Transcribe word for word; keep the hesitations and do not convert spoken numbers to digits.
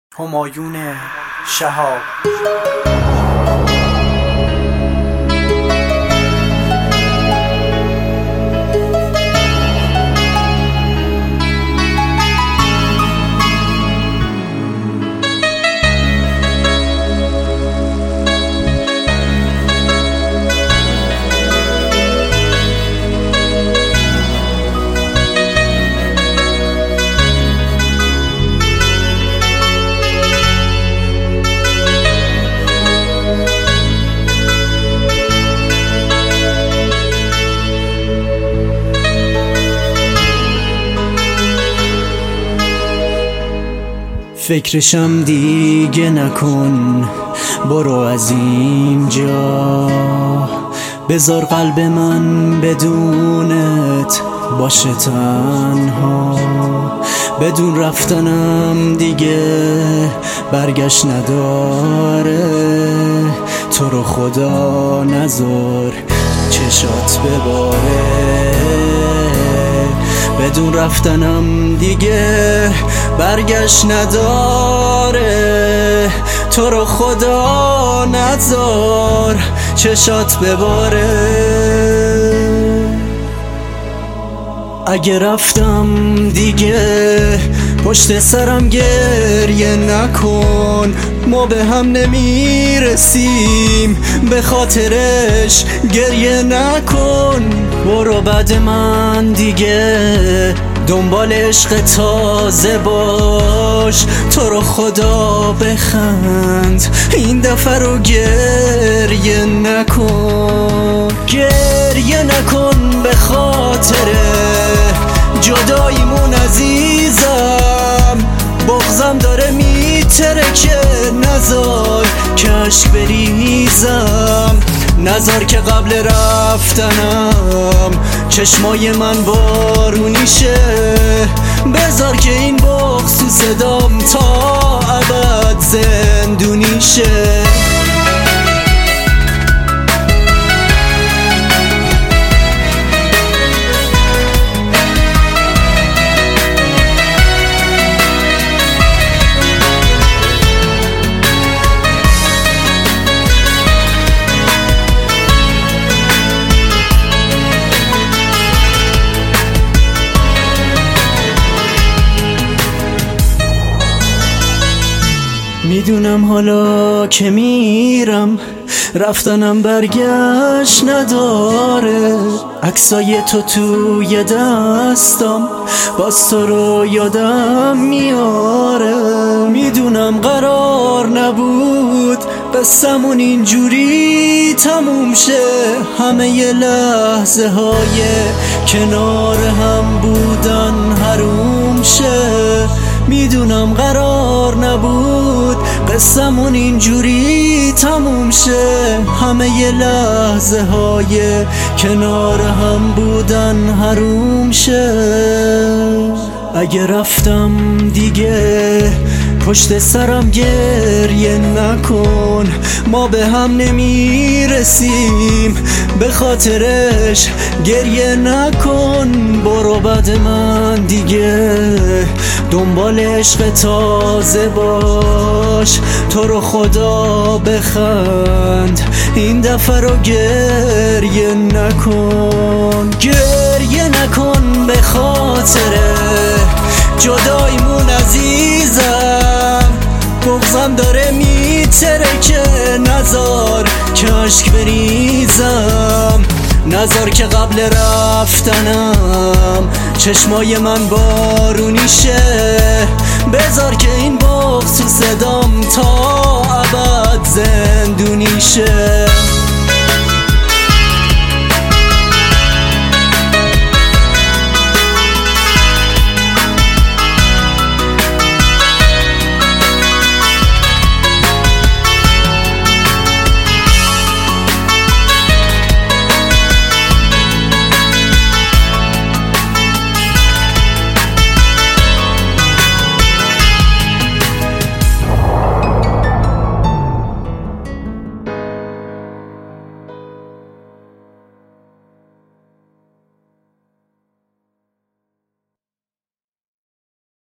همایون شهاب. فکرشم دیگه نکن، برو از اینجا، بذار قلب من بدونت باشه تنها. بدون رفتنم دیگه برگشت نداره، تو رو خدا نذار چشات بباره. بدون رفتنم دیگه برگشت نداره، تو رو خدا نذار چشات بباره. اگه رفتم دیگه پشت سرم گریه نکن، ما به هم نمیرسیم به خاطرش گریه نکن. برو بعد من دیگه دنبال عشق تازه باش، تو رو خدا بخند این دفعه رو گریه نکن. گریه نکن به خاطر جداییمون عزیزم، بغضم داره میترکه، نذار که اشک بریزم، نذار که قبل رفتنم چشمای من بارونی شه، بذار که این بغض تو صدام تا ابد زندونی شه. میدونم حالا که میرم رفتنم برگشت نداره، عکسای تو توی دستم باز تو رو یادم میاره. میدونم قرار نبود قصمون اینجوری تموم شه، همه ی لحظه های کنار هم بودن حروم شه. میدونم قرار نبود قصمون اینجوری تموم شه، همه ی لحظه های کنار هم بودن حروم شه. اگه رفتم دیگه پشت سرم گریه نکن، ما به هم نمیرسیم به خاطرش گریه نکن. برو بعد من دیگه دنبال عشق تازه باش، تو رو خدا بخند این دفعه رو گریه نکن. گریه نکن به خاطر جداییمون عزیزم، بغضم داره میترکه، نذار که اشک بریزم، نذار که قبل رفتنم چشمای من بارونی شه، بذار که این بغض تو صدام تا ابد زندونی شه.